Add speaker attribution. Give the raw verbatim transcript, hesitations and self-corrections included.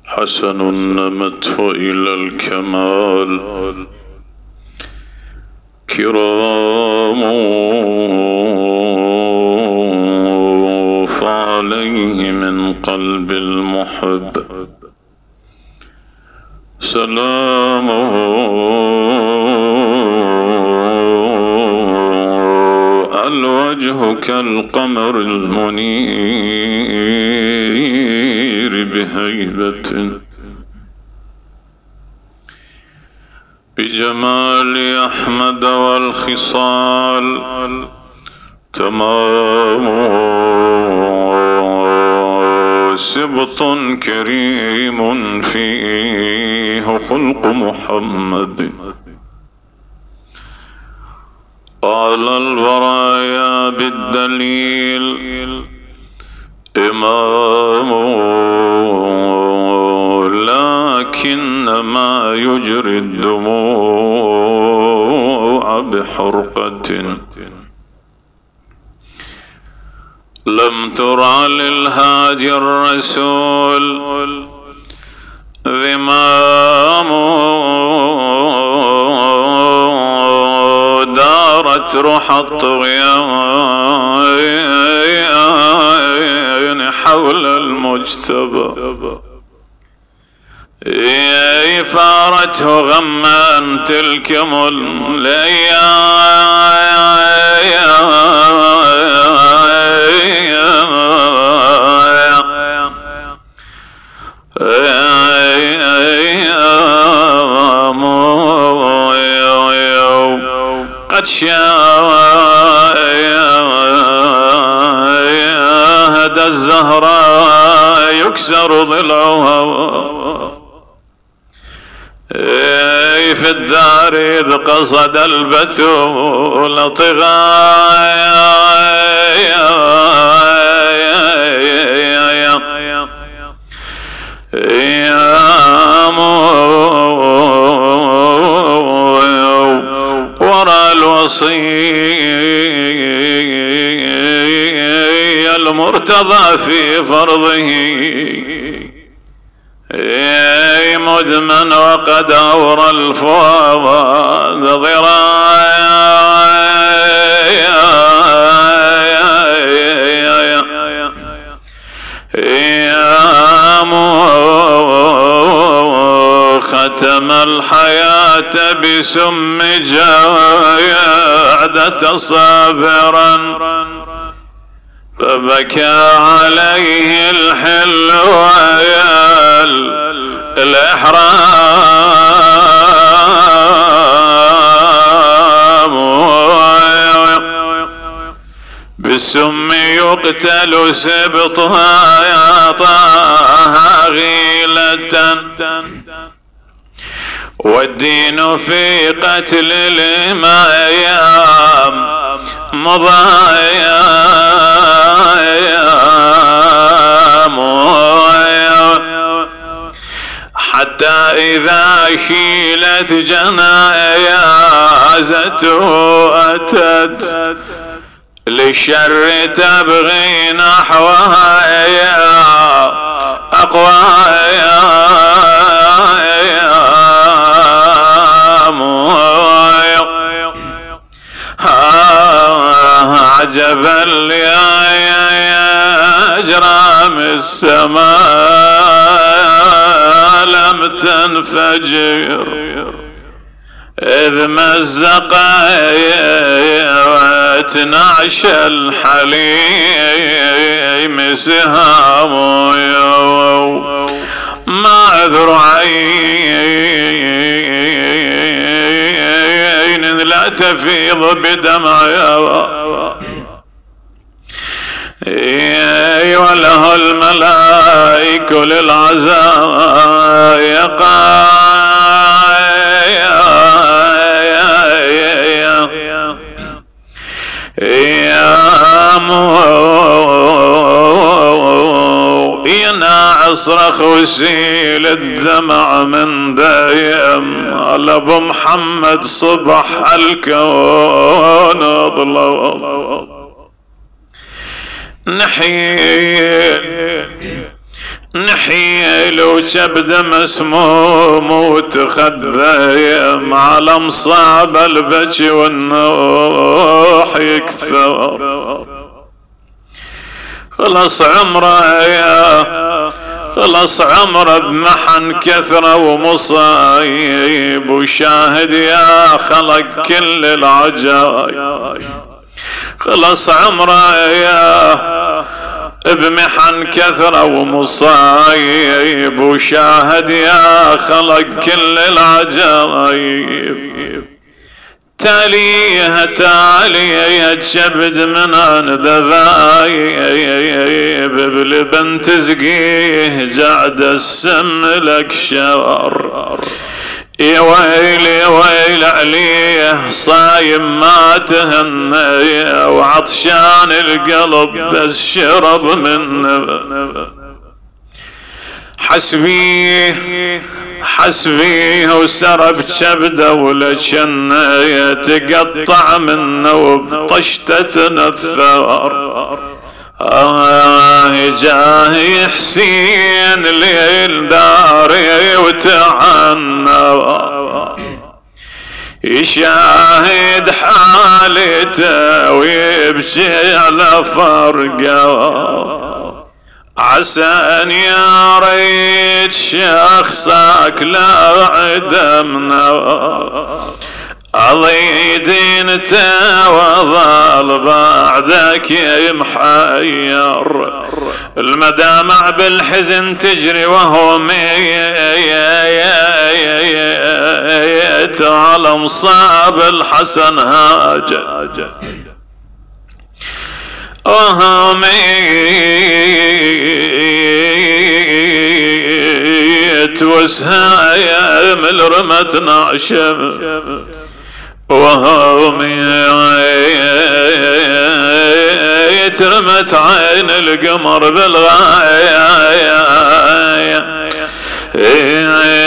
Speaker 1: حسن نمته إلى الكمال كرام فعليه من قلب المحب سلامه الوجه كالقمر المنير بهيبة بجمال أحمد والخصال تمام سبط كريم فيه خلق محمد على البرايا بالدليل إمام لكنما يجري الدموع بحرقة لم ترع للهادي الرسول ذمام دارت روح الطغيان حول المجتبى فارته غما تلكم قد شاهد الزهراء يكسر ضلعها في الدار إذ قصد البتول طغايا ورى الوصي المرتضى في فرضه مدمن وقد أورى الفؤاد ضرايا ختم الحياة بسم جاعدة صابرا فبكى عليه الحل ويال الإحرام بالسم يقتل سبطها يعطاها غيلة والدين في قتل الإمام مضايا حتى إذا شيلت جنازته أتت للشر تبغي نحوها يا أقوايا عجبا لأجرام السماء لم تنفجر إذ مزق وتنعش الحليم سهام معذر عين لا تفيض بدمعها وله الملائك للعزاء يا اصرخ وسيل الدمع من دايم على ابو محمد صبح الكون اظلم نحيل نحيل وكبد مسموم وتخذيم على مصاب البكي والنوح يكثر. خلص عمره يا خلص عمره بمحن كثرة ومصايب وشاهد يا خلق كل العجايب. خلص عمره يا بمحن كثرة ومصايب وشاهد يا خلق كل العجايب. تاليها تاليها تشبد من ذذايب بلبن تزقيه جعد السم لك شر. يا ويل يا ويل عليه صايم ما تهنى وعطشان القلب بس شرب منه. حسبيه حسبيه وسرب شبده ولشن يتقطع منه وبطشتة الثار. آه جاهي حسين ليل داري وتعنى يشاهد حالته ويبكي على فرقه. عسى ان يا ريت شخصك لا عدمنا اضيد انت وظل بعدك محير. المدامع بالحزن تجري وهو ميت على مصاب الحسن هاجر. وهو ميت وسهايم الرمت نعشم. وهو ميت رمت عين القمر بالغاية.